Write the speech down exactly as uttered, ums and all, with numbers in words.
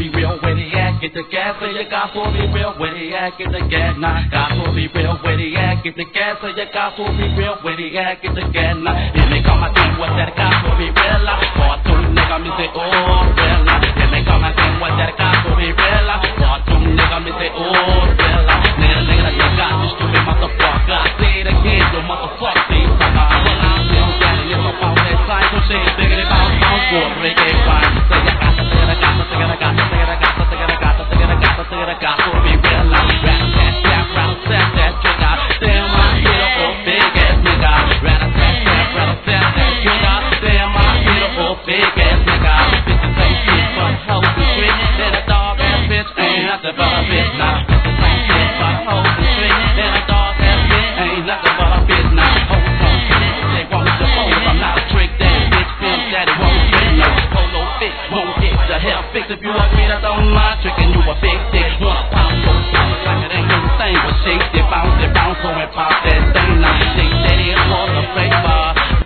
be real where they at, get the gas, so you got to be real where they at, get the gas, nah. Got to be real where they at, get the gas, so you got to be real where they at, get the gas, nah. If they come and do what that got to be real, cartoon nigga me say oh real, if they come and do what that got to be real, cartoon nigga me say oh real, nigga nigga you got this stupid motherfucker. I say it again, you motherfucker, see sucker. Well I'm still standing in my phone, that side, so shit, bigger than bounce, bounce, for a break, ain't fine. So you got to, you got to, you got to, you got to, you got to, you got to, you got to, you got to be real, like rat, tat, tat, rattle, tat, that trigger. Damn, I hit a old big ass nigga. Rattle, tat, tat, rattle, tat, that trigger. Damn, I hit a old big ass nigga. Bitches ain't shit but hoes and shit. Then a dog ass bitch ain't nothing but a bitch now. Bitches ain't shit but hoes and shit. Then a dog ass bitch ain't nothing but a bitch now. Hoes don't shit, they want the hoes. I'm not a trick that bitch, bitch that it won't get no polo fit, won't get the hell fix. If you agree, I don't mind tricking you a big dick. Wanna pop your stomach like it ain't no thing but shake.